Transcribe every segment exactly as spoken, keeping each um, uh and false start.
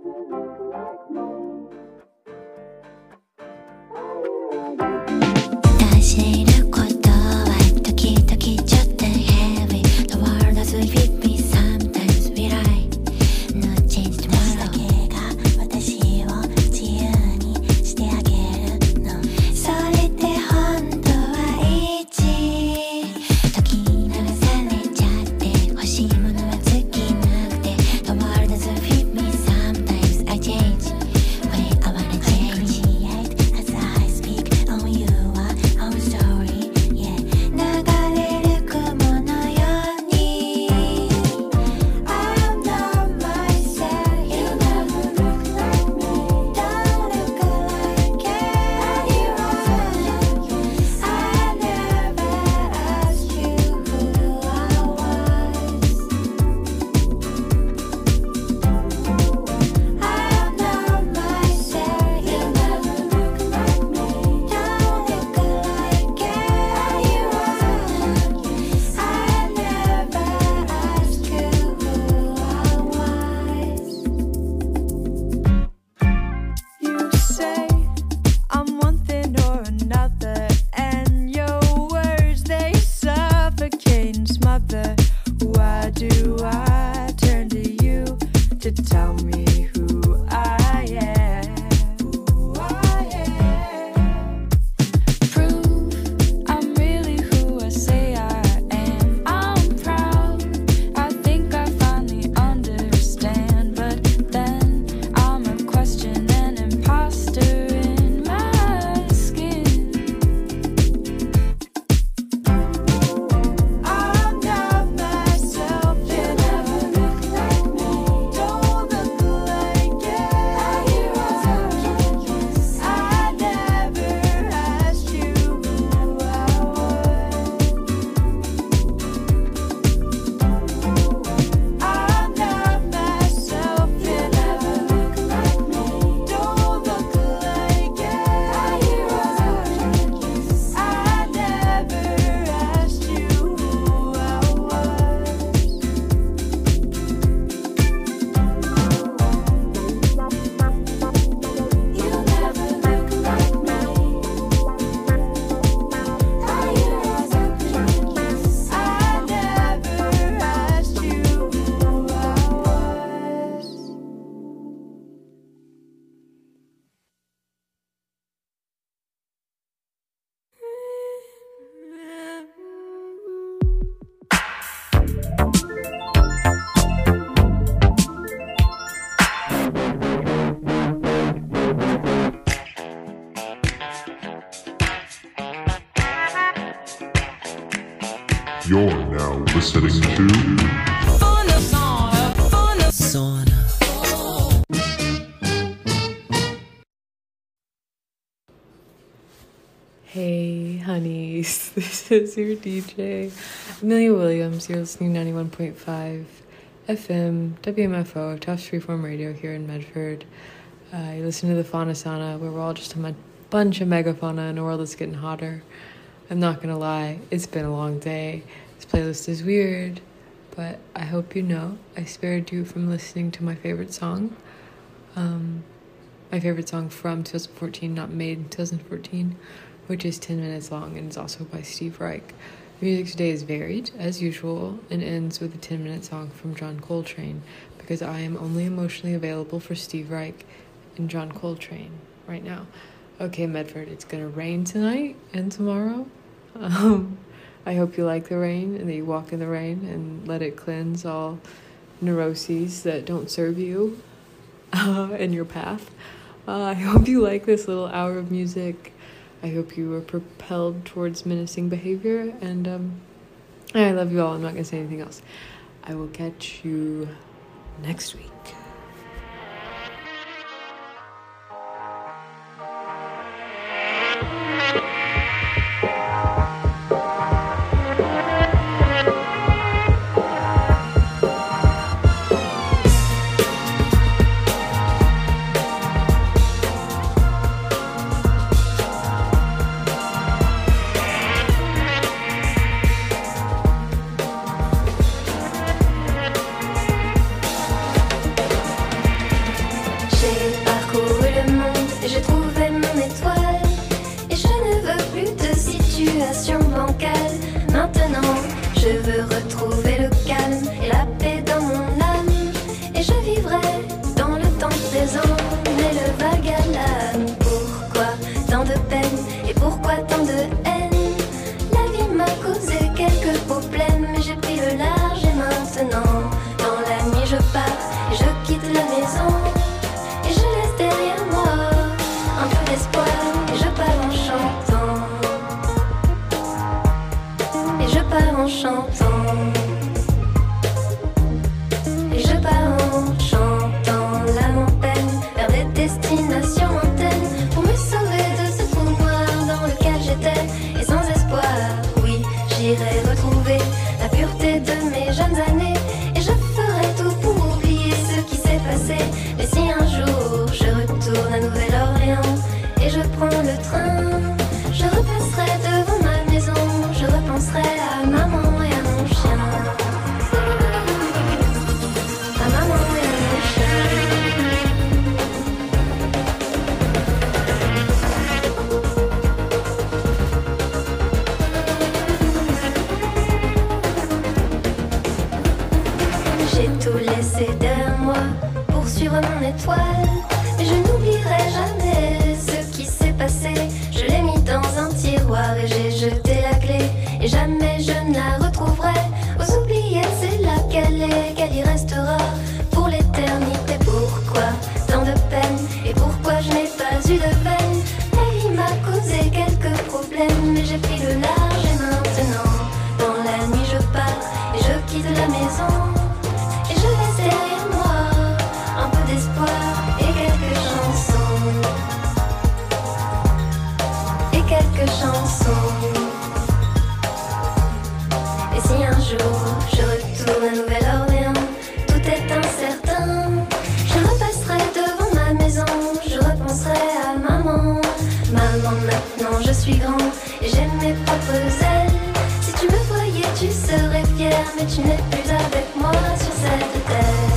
You're now listening to Sauna. Hey honeys, this is your D J, Amelia Williams. You're listening to ninety-one point five F M, W M F O, Tufts Freeform Radio here in Medford. Uh, you listen to the Fauna Sauna, where we're all just a bunch of megafauna in a world that's getting hotter. I'm not gonna lie, it's been a long day. This playlist is weird, but I hope you know I spared you from listening to my favorite song. Um, my favorite song from twenty fourteen, not made in twenty fourteen, which is ten minutes long and is also by Steve Reich. The music today is varied, as usual, and ends with a ten-minute song from John Coltrane, because I am only emotionally available for Steve Reich and John Coltrane right now. Okay, Medford, it's gonna rain tonight and tomorrow. Um, I hope you like the rain and that you walk in the rain and let it cleanse all neuroses that don't serve you uh, in your path. Uh, I hope you like this little hour of music. I hope you were propelled towards menacing behavior, and um, I love you all. I'm not gonna say anything else. I will catch you next week. nuit je pars et je quitte la maison. Et je laisse derrière moi un peu d'espoir. Et je pars en chantant. Et je pars en chantant. Et je pars en chantant l'âme en peine vers des destinations lointaines pour me sauver de ce trou noir dans lequel j'étais. Et sans espoir, oui, j'irai retrouver la pureté de mes jeunes années. Et je ferai tout pour oublier ce qui s'est passé. Mais si un jour je retourne à Nouvelle-Orléans et je prends le train, je repasserai devant ma maison. Je repenserai à maman et à mon chien. À maman et à mon chien. J'ai tout laissé derrière moi pour suivre mon étoile. Mais je n'oublierai jamais ce qui s'est passé. Je l'ai mis dans un tiroir et j'ai jeté la clé. Et jamais je ne la retrouverai. Aux oubliettes, c'est là qu'elle est, qu'elle y restera pour l'éternité. Pourquoi tant de peine et pourquoi je n'ai pas eu de veine? La vie m'a causé quelques problèmes, mais j'ai pris le large et maintenant dans la nuit je pars et je quitte la maison. Et je laisse derrière moi un peu d'espoir et quelques chansons. Et quelques chansons. Et si un jour je retourne à Nouvelle-Orléans, tout est incertain. Je repasserai devant ma maison, je repenserai à maman. Maman, maintenant je suis grand et j'ai mes propres ailes. Si tu me voyais, tu serais fière, mais tu n'es plus avec moi sur cette terre.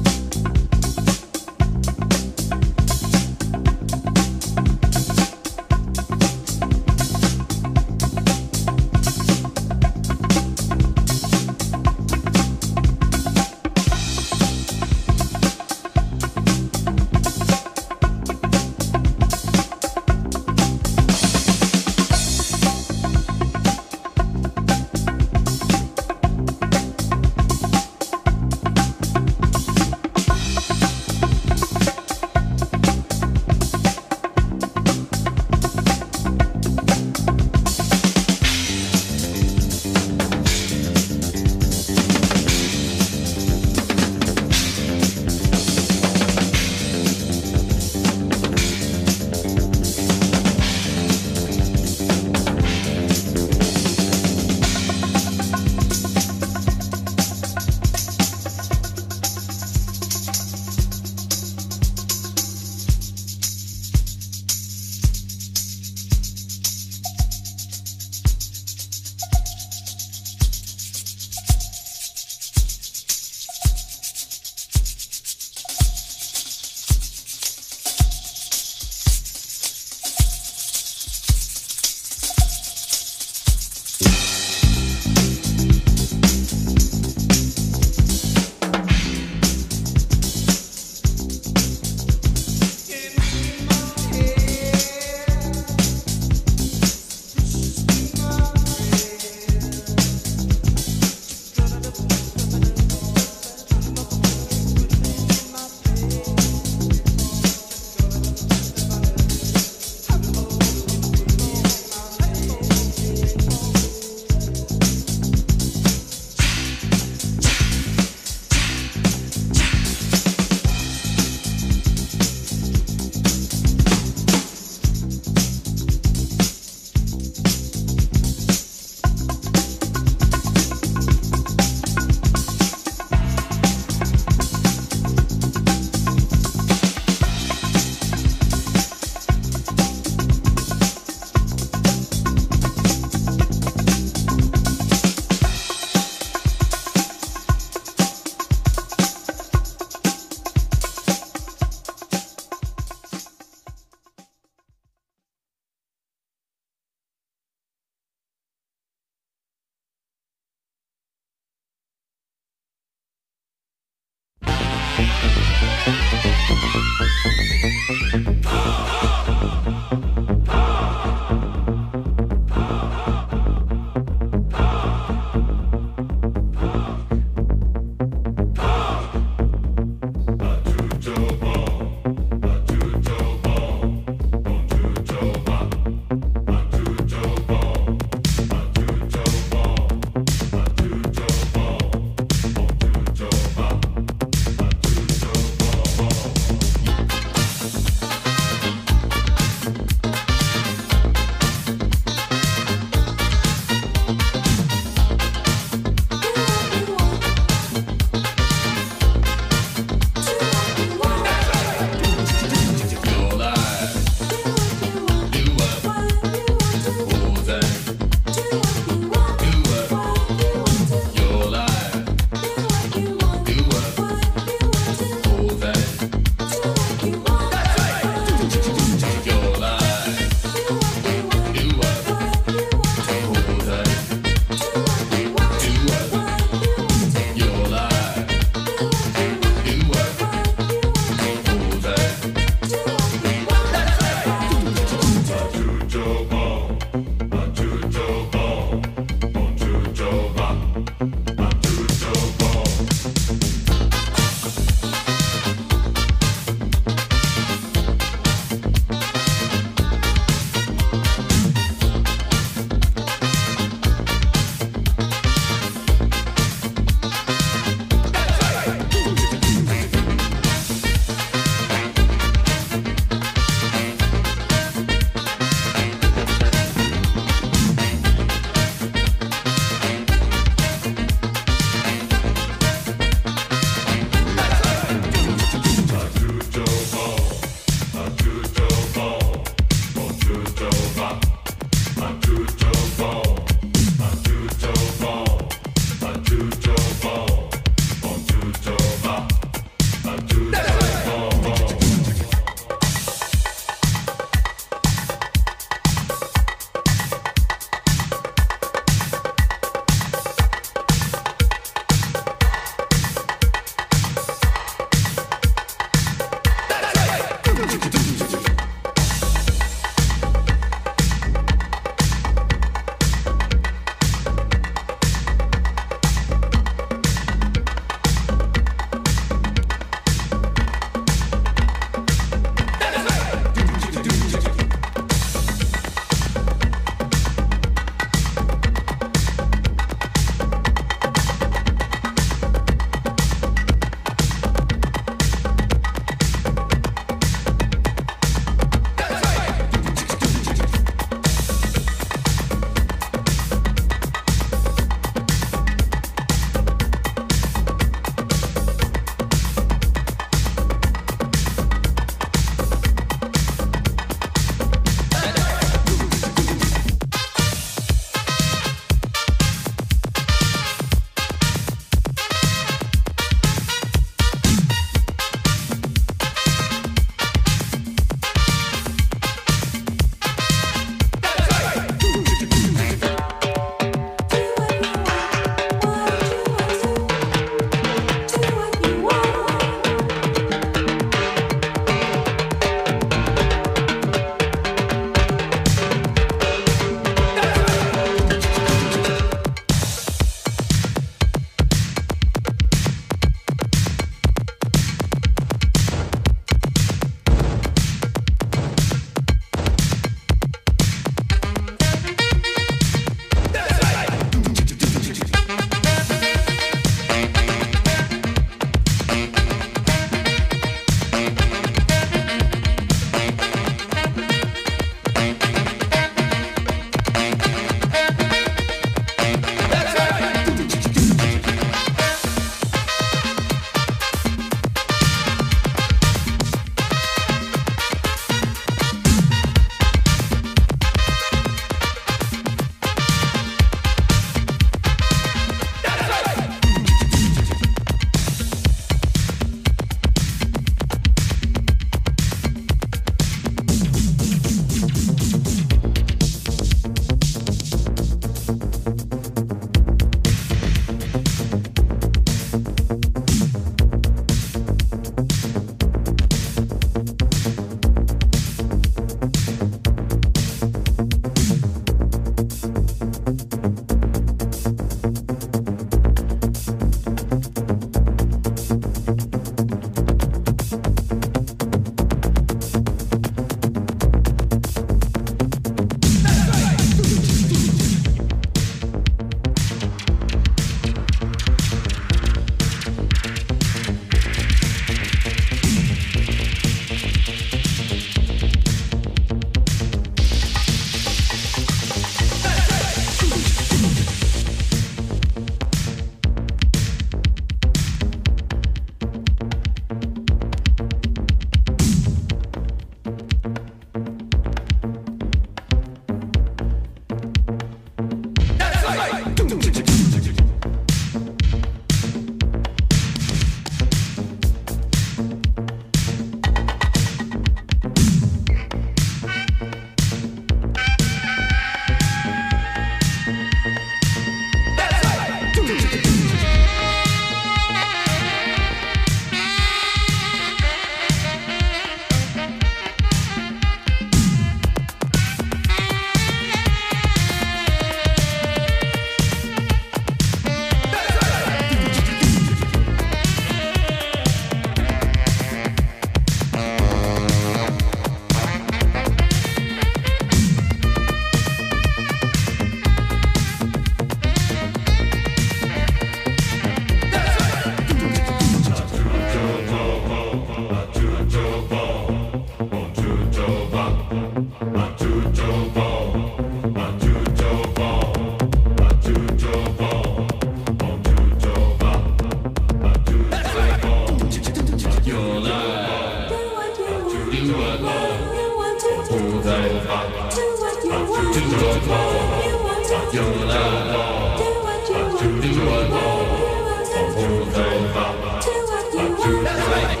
不再怕，听我跑，迎来我，就听我跑，不再怕，就来。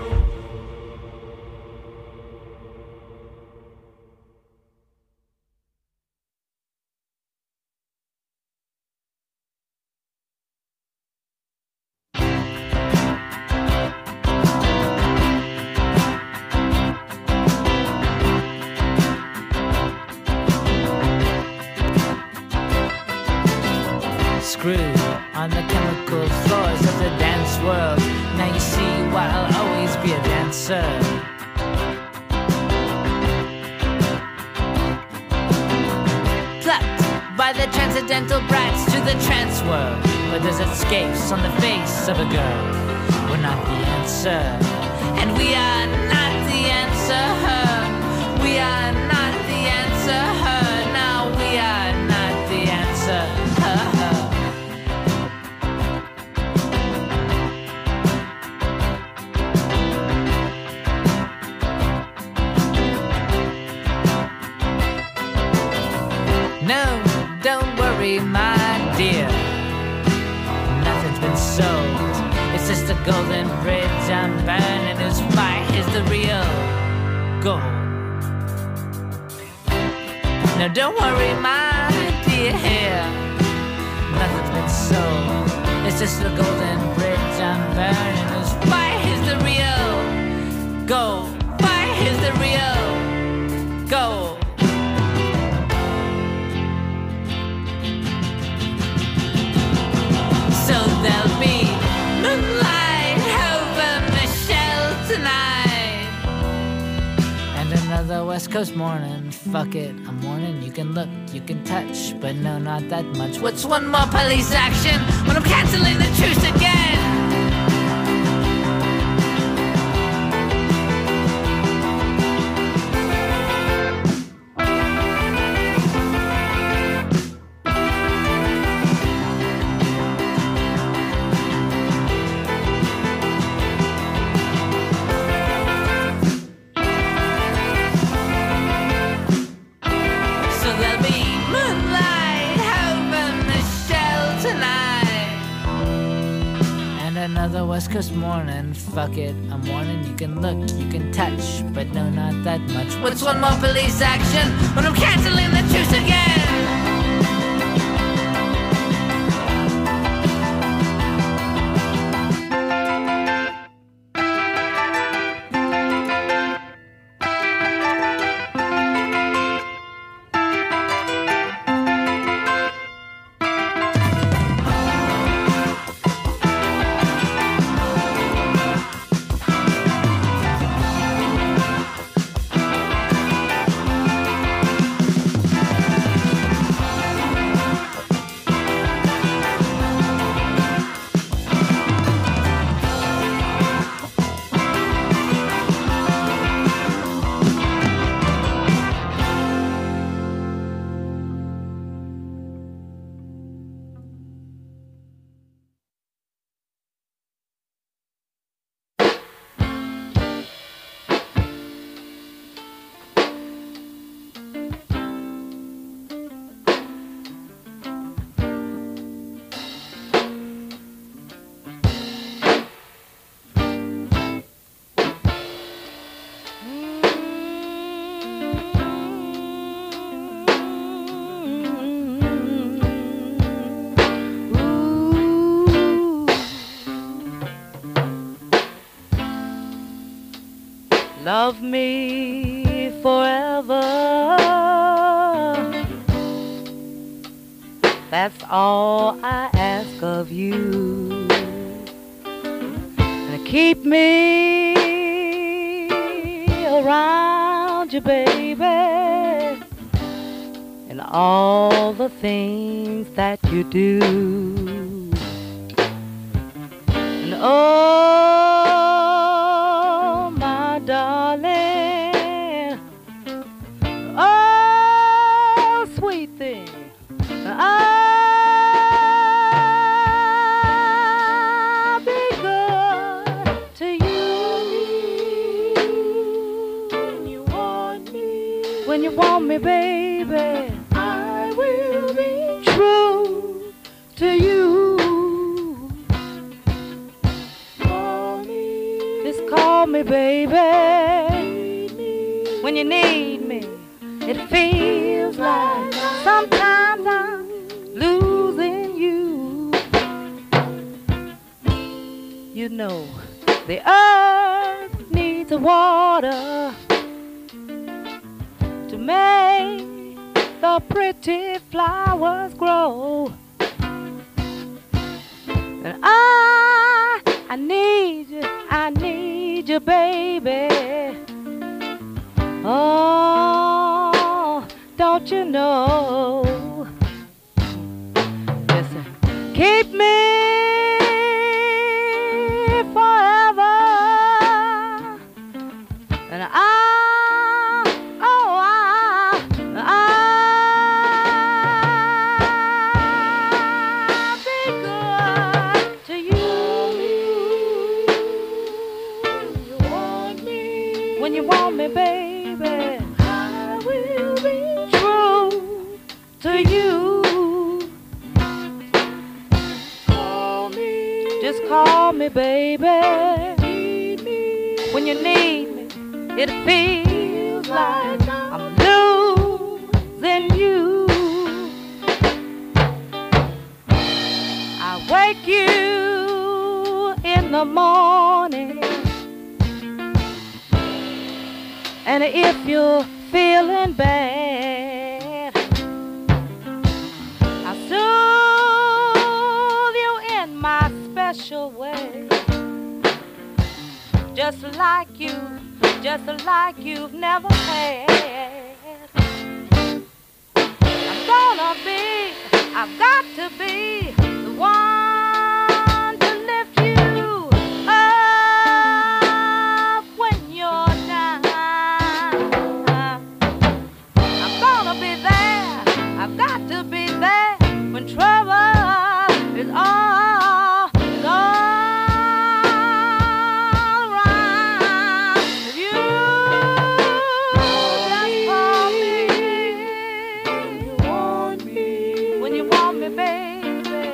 Screwed on the chemical floors of the dance world. Now you see why I'll always be a dancer. Plucked by the transcendental brats to the trance world, where there's escapes on the face of a girl. We're not the answer, and we are not the answer. Her, we are not the answer. Her, now we are not the answer. Her, her. No, don't worry, my dear. Nothing's been sold. It's just a golden bridge I'm burning. Whose fight is the real goal? No, don't worry, my dear. Nothing's been sold. It's just a golden bridge I'm burning. Whose fight is the real goal? Fight is the real goal. So there'll be moonlight over Michelle tonight, and another West Coast morning. Fuck it, I'm warning. You can look, you can touch, but no, not that much. What's one more police action when I'm canceling the truce again? Another West Coast morning. Fuck it, I'm warning. You can look, you can touch, but no, not that much. What's one more police action when I'm canceling the truce again? Love me forever. That's all I ask of you. And keep me around you, baby, and all the things that you do. And oh, my darling, oh, sweet thing, I'll be good to you when you want me. When you want me, baby, I will be true to you. Call me. Just call me, baby. When you need me, it feels like sometimes I'm losing you. You know, the earth needs the water to make the pretty flowers grow. And I, I need you, I need you, baby. Oh, don't you know? Listen, keep me forever, and I. Baby, I will be true to you. Call me. Just call me, baby. Need me. When you need me, it feels like I'm losing you. I wake you in the morning, and if you're feeling bad, I'll soothe you in my special way. Just like you, just like you've never had. I'm gonna be, I've got to be the one to lift you up when you're down. I've got to be there when trouble is all, is all around. If you just call me, you want me, when you want me, baby,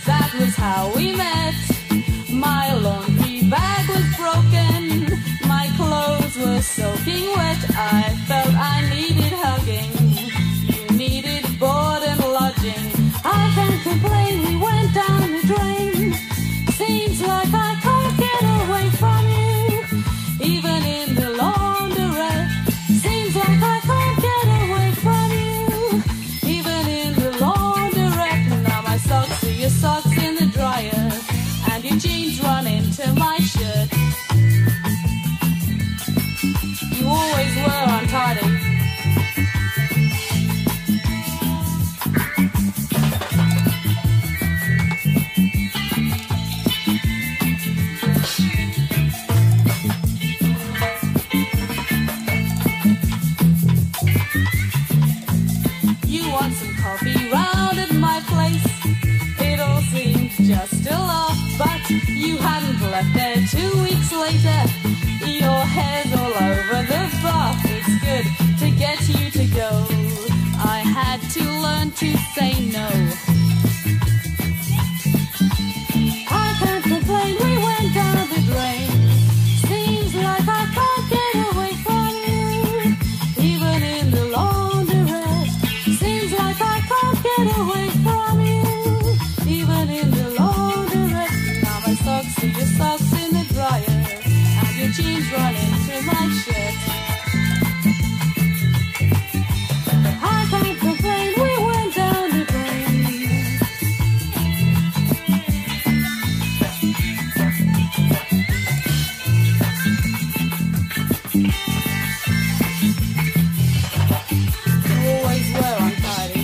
that was how we met. My laundry bag was broken, my clothes were soaking wet. I felt I needed hugging, you needed board and lodging. I can't complain, we went down the drain. Seems like I can't get away from you, even in the laundrette. Seems like I can't get away from you, even in the laundrette. Now my socks are your socks in the dryer, and your jeans run into my shirt. You always were untidy. You want some coffee round at my place? It all seemed just a laugh, but you hadn't left there two weeks later. Your hair's all over the bath. It's good to get you to go. I had to learn to say no. I can't complain, we went down the drain. Seems like I can't get away from you, even in the laundrette. Seems like I can't get away from you, even in the laundrette. Now my socks are your socks in the dryer, and your jeans run into my shirt. I can't complain, we went down the drain. You always were untidy.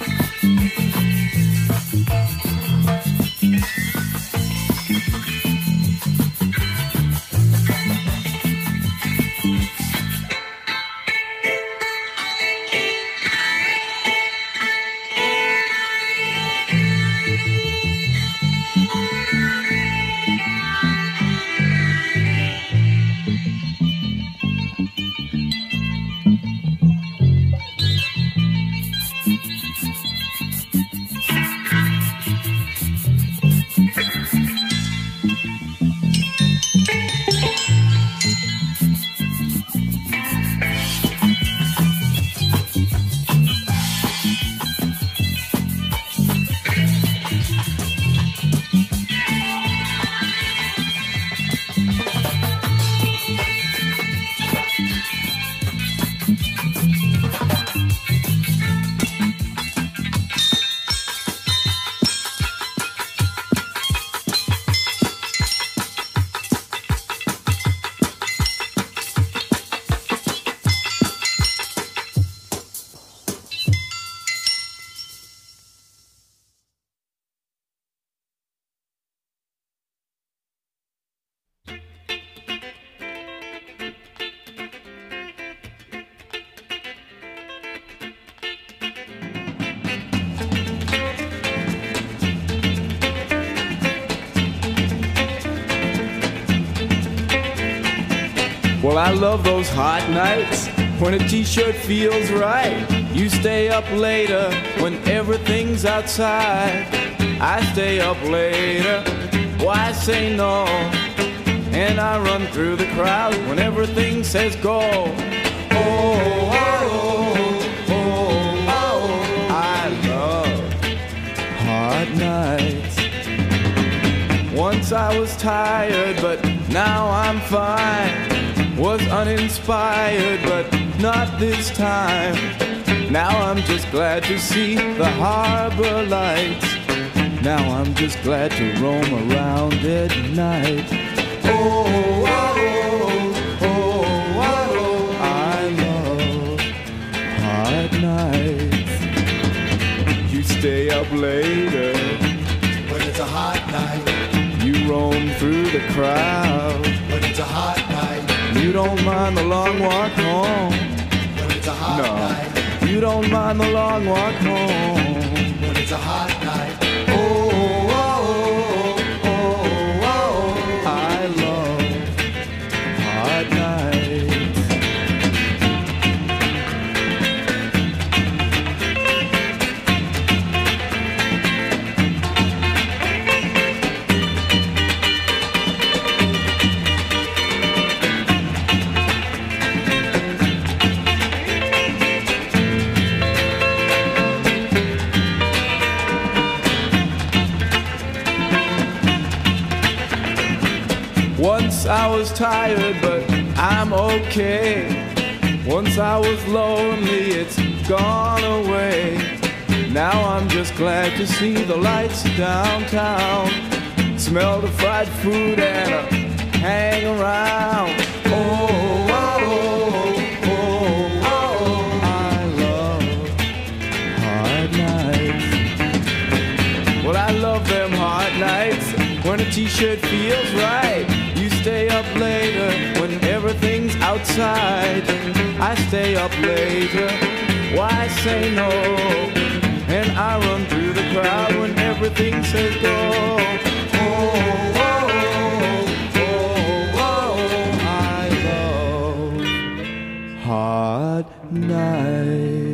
Well, I love those hot nights when a t-shirt feels right. You stay up later when everything's outside. I stay up later, why say no? And I run through the crowd when everything says go. Oh, oh, oh, oh, oh, I love hot nights. Once I was tired, but now I'm fine. Was uninspired, but not this time. Now I'm just glad to see the harbor lights. Now I'm just glad to roam around at night. Oh, oh, oh, oh, oh, I love hot nights. You stay up later when it's a hot night. You roam through the crowd when it's a hot night. You don't mind the long walk home when it's a hot no. night. You don't mind the long walk home when it's a hot night. Oh, oh, oh, oh, oh, I love hot nights. Once I was tired, but I'm okay. Once I was lonely, it's gone away. Now I'm just glad to see the lights downtown, smell the fried food and uh, hang around. Oh, oh, oh, oh, oh, I love hard nights. Well, I love them hard nights when a t-shirt feels right. You stay up later when everything's outside. I stay up later, why say no? And I run through the crowd when everything says go. Oh, oh, oh, oh, oh, I love hard nights.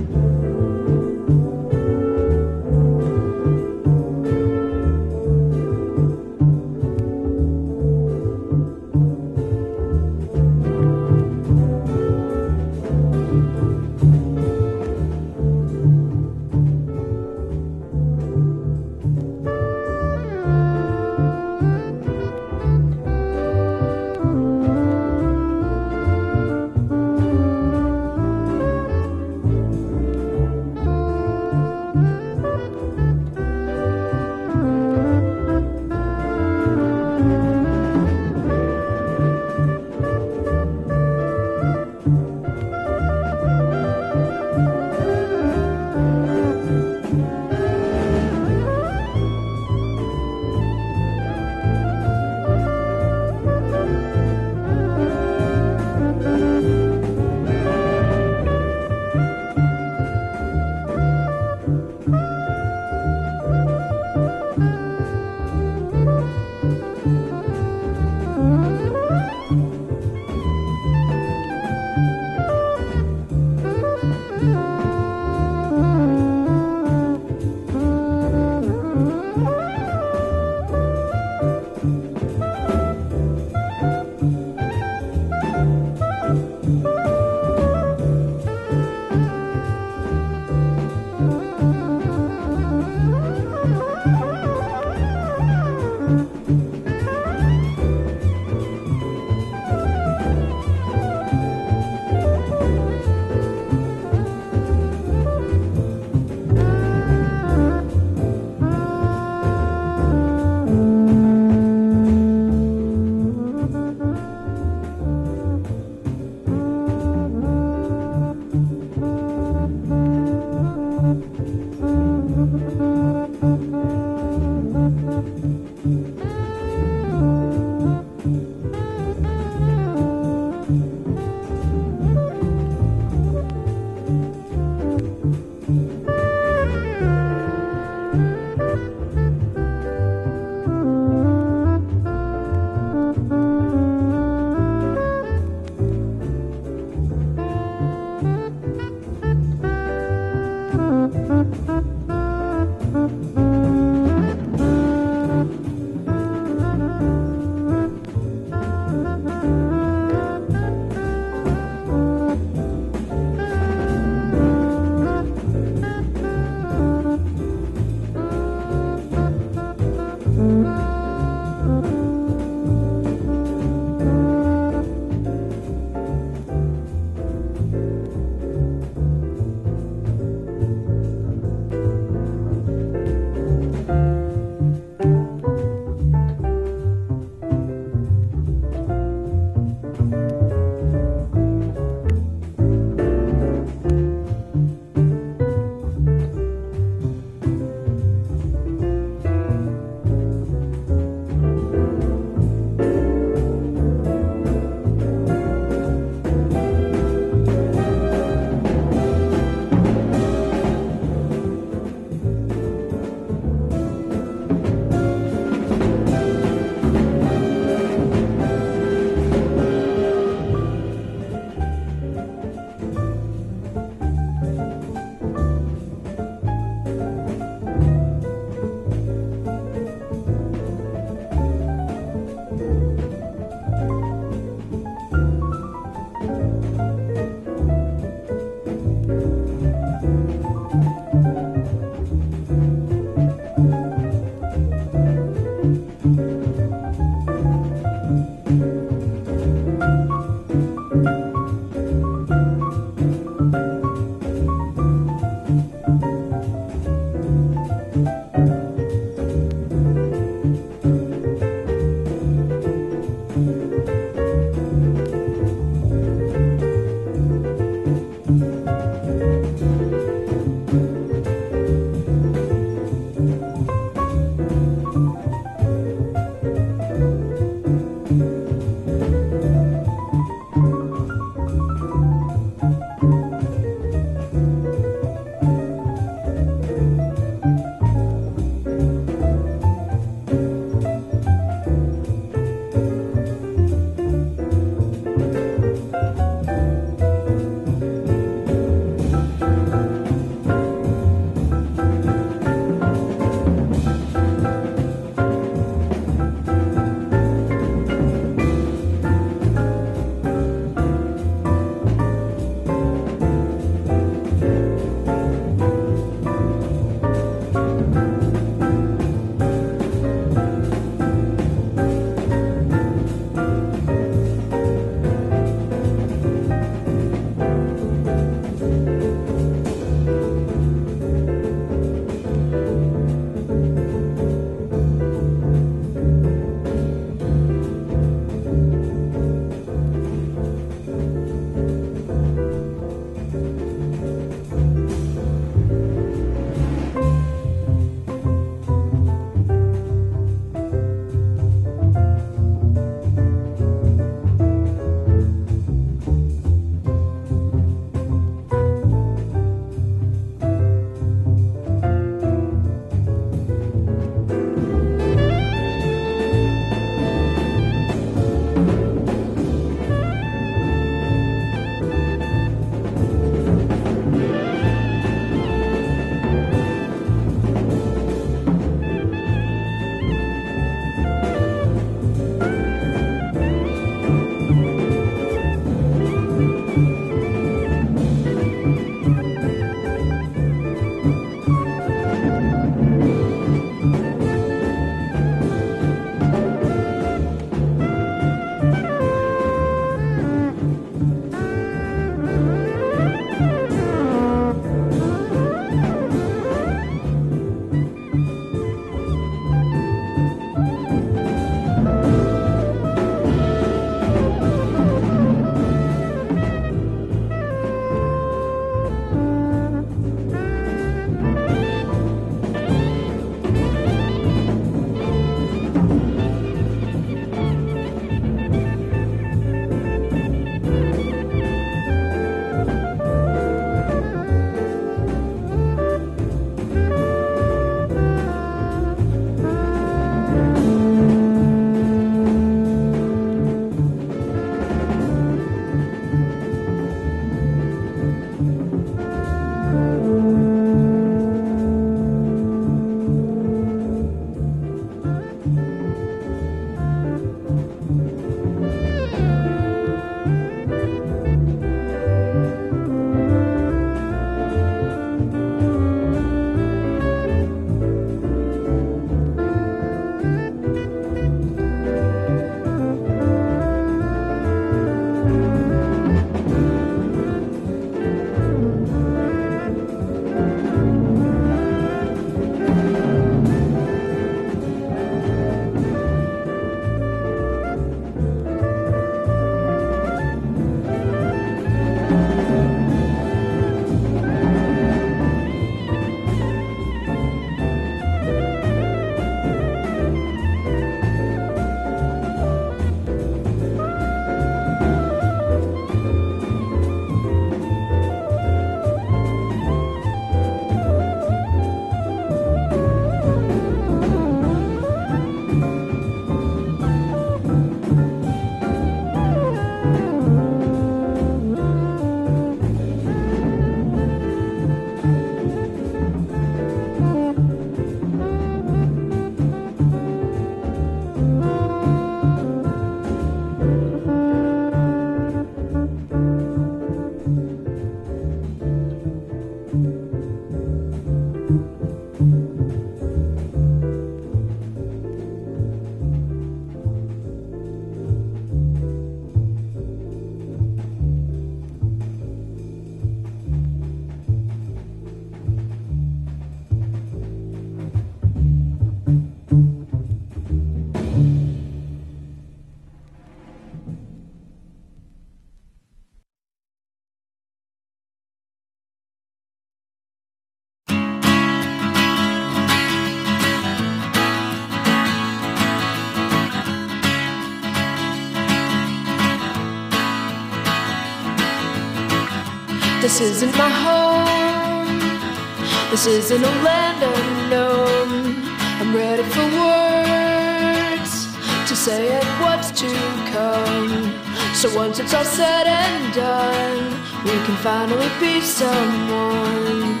This isn't my home. This isn't a land unknown. I'm ready for words to say it what's to come. So once it's all said and done, we can finally be someone.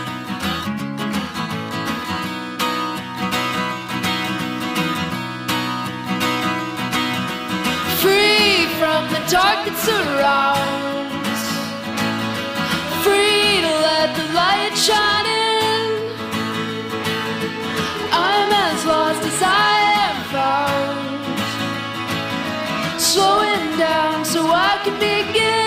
Free from the dark that surrounds, free to let the light shine in. I'm as lost as I am found, slowing down so I can begin.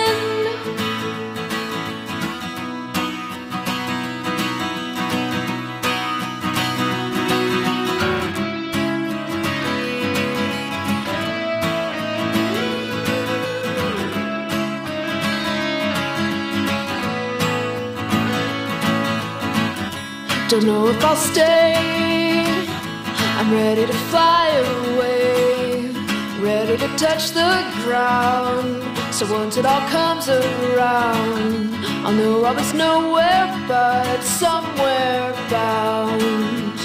Don't know if I'll stay. I'm ready to fly away, ready to touch the ground. So once it all comes around, I'll know I was nowhere but somewhere bound.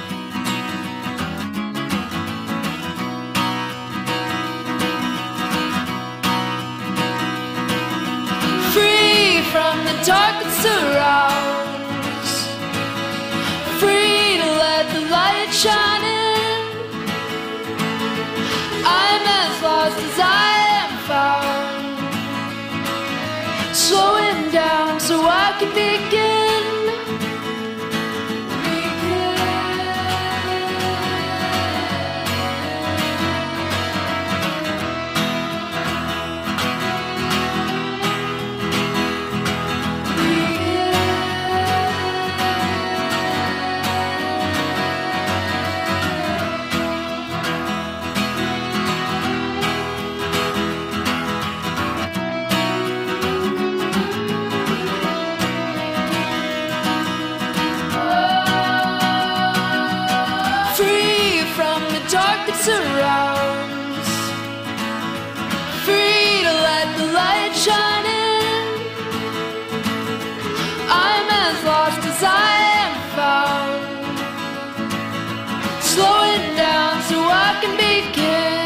Free from the dark that surrounds, free to let the light shine in. I'm as lost as I am found, slowing down so I can begin. Surrounds, free to let the light shine in. I'm as lost as I am found, slowing down so I can begin.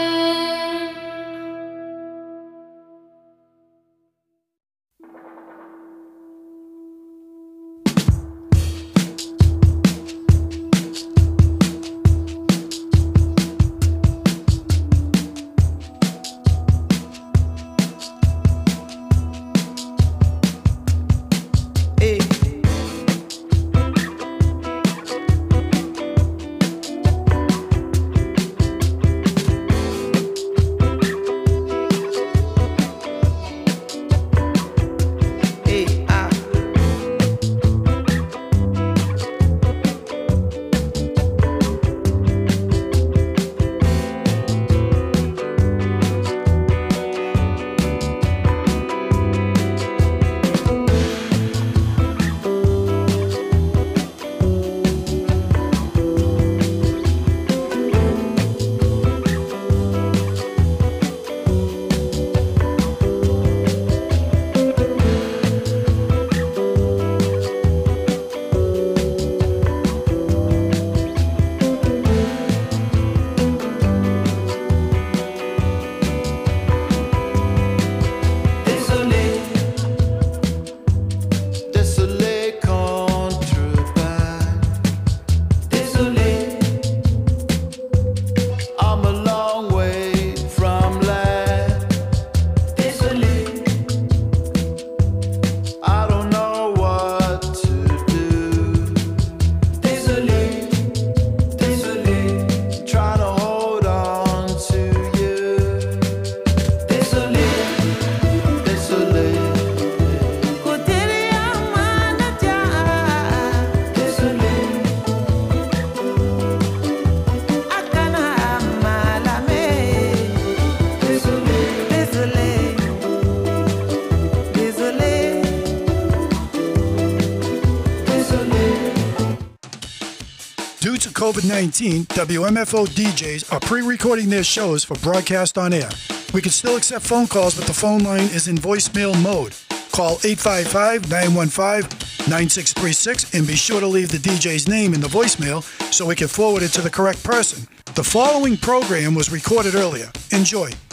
COVID nineteen, W M F O D Js are pre-recording their shows for broadcast on air. We can still accept phone calls, but the phone line is in voicemail mode. Call eight five five, nine one five, nine six three six and be sure to leave the D J's name in the voicemail so we can forward it to the correct person. The following program was recorded earlier. Enjoy.